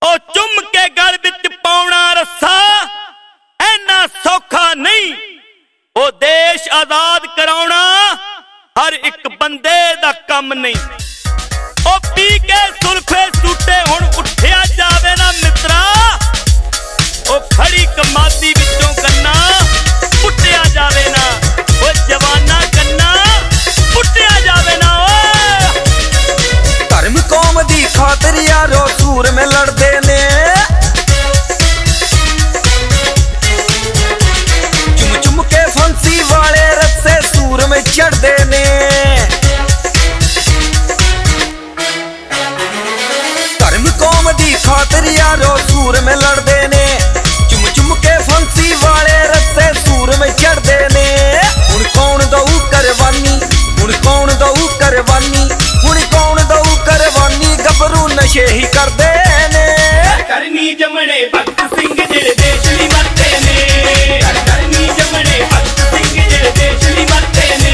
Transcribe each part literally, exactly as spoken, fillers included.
ओ चुम के गल विच पाउणा रस्सा ऐना सौखा नहीं। ओ देश आजाद कराउणा हर एक बंदे दा कम नहीं। ओ पी के सुल्फे सूटे हुण उठिया जावे ना मित्रा। ओ खड़ी कमादी विचों गन्ना पुट्टिया जावे ना। ओ जवाना गन्ना पुट्टिया जावे ना। धर्म कौम दी खातिर यारो सूर में लड़दे ने। चुम चुम के फांसी वाले रस्से सूर में चढ़दे ने। धर्म कौम दी खातिर यारो सूर में लड़दे ने। चुम चुम के फांसी वाले रस्से सूर में चढ़दे ने। हुण कौन दऊ करवानी, हुण कौन दऊ करवानी, हुण कौन दऊ करवानी। गबरू नशे ही करदे ने। करनी जमने भगत सिंह जेड़े देश लई मरदे ने। करनी जमने भगत सिंह जेड़े देश लई मरदे ने।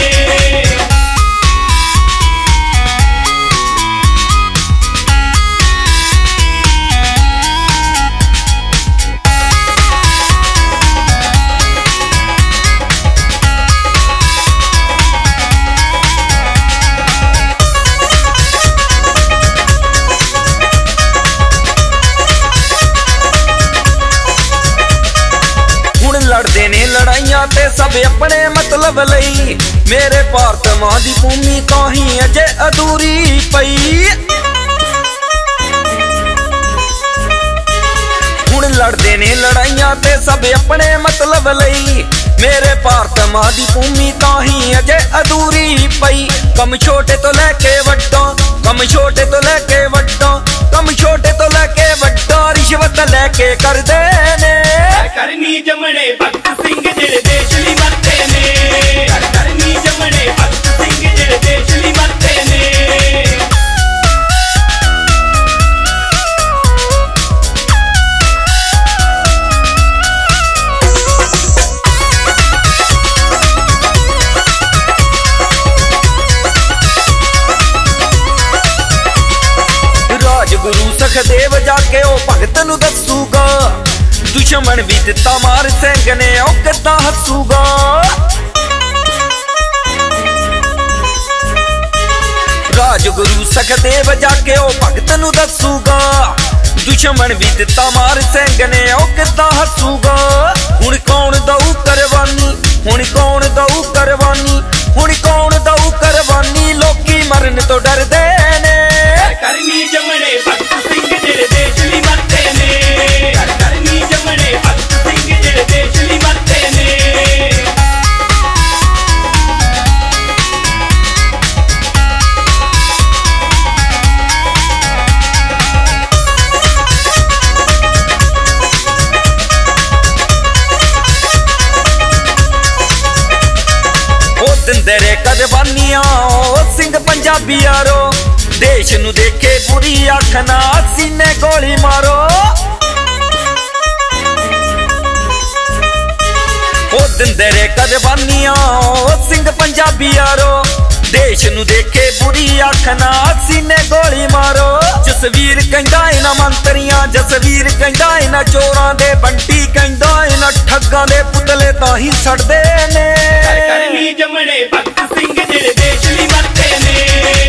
लड़दे ने लड़ाइयां ते सब अपने मतलब लई। मेरे भारत मां दी भूमि ताहीं अजे अधूरी पई। हुण लड़दे ने लड़ाइयां ते सब अपने मतलब लई। मेरे भारत मां दी भूमि ताहीं अजे अधूरी पई। कम छोटे तो लेके वड्डा, कम छोटे तो लेके वड्डा, कम छोटे तो लेके वड्डा रिश्वत लेके करदे ने। करनी जमने भगत सिंह जेड़े देश लई मरदे ने। करनी जमने भगत सिंह जेड़े देश लई मरदे ने। राजगुरु सखदेव जाके ओ भगत नू दसूगा। दुश्मन भी दिता मार सिंह ने ओ किदां हसूगा। राजगुरु सखदेव जाके ओ भगत नू दसूगा। दुश्मन भी दिता मार सिंह ने ओ किदां हसूगा। हुण कौन दऊ करवानी, हुण कौन दऊ करवानी, हुण कौन दऊ करवानी। लोकी मरन तो डरदे ने। करनी जमने भगत सिंह जेड़े देश लई मरदे ने। करनी जमने भगत सिंह जेड़े देश लई मरदे ने। ओ दिंदे रे करवानियां ओ सिंह पंजाबी यारो। देश नू देखे बुरी अख ना सीने गोली मारो। ओ दिंदे रे करवानियां ओ सिंह पंजाबी यारो। देश नू देखे बुरी अख ना सीने गोली मारो। जसवीर कहंदा इना मंत्रियां, जसवीर कहंदा इना चोरां दे, बंटी कहंदा इना ठग्गां दे पुतले तां ही सड़दे ने। करनी जमने भगत सिंह जेड़े देश लई मरदे ने।